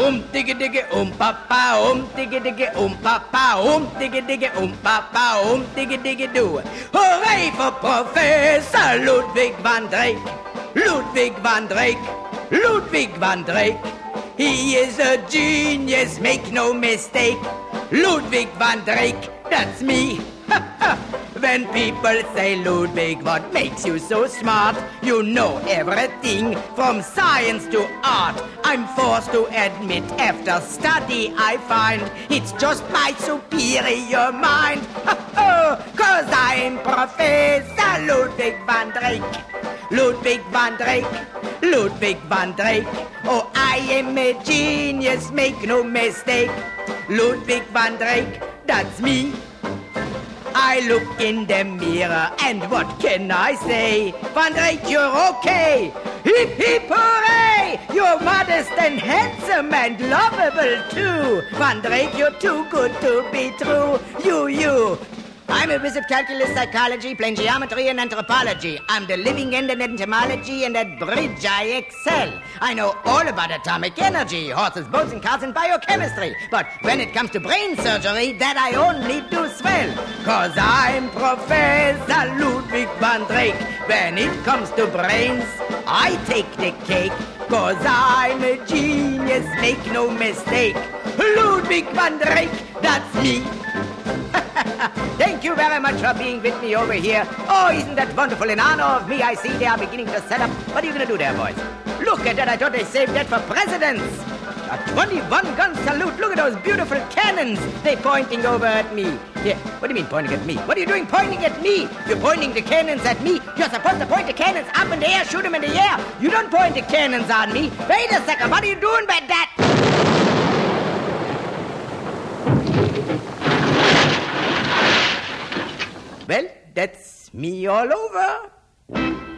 diggy diggy papa, diggy diggy papa, diggy diggy papa, diggy diggy do. Hooray for Professor Ludwig van Drake, Ludwig van Drake, Ludwig van Drake. He is a genius, make no mistake. Ludwig van Drake, that's me. When people say, Ludwig, what makes you so smart? You know everything from science to art. I'm forced to admit, after study I find it's just my superior mind. 'Cause I'm Professor Ludwig van Drake. Ludwig van Drake, Ludwig van Drake. Oh, I am a genius, make no mistake. Ludwig van Drake, that's me. I look in the mirror and what can I say? Van Drake, you're okay. Hip hip hooray! You're modest and handsome and lovable too. Van Drake, you're too good to be true. You. I'm a wizard, calculus, psychology, plane geometry, and anthropology. I'm the living end in entomology, and at bridge I excel. I know all about atomic energy, horses, boats, and cars, and biochemistry. But when it comes to brain surgery, that I only do swell. 'Cause I'm Professor Ludwig van Drake. When it comes to brains, I take the cake. 'Cause I'm a genius, make no mistake. Ludwig van Drake, that's me. Thank you very much for being with me over here. Oh, isn't that wonderful? In honor of me, I see they are beginning to set up. What are you going to do there, boys? Look at that. I thought they saved that for presidents. A 21-gun salute. Look at those beautiful cannons. They're pointing over at me. Yeah. What do you mean pointing at me? What are you doing pointing at me? You're pointing the cannons at me. You're supposed to point the cannons up in the air, shoot them in the air. You don't point the cannons on me. Wait a second. What are you doing by that? Well, that's me all over.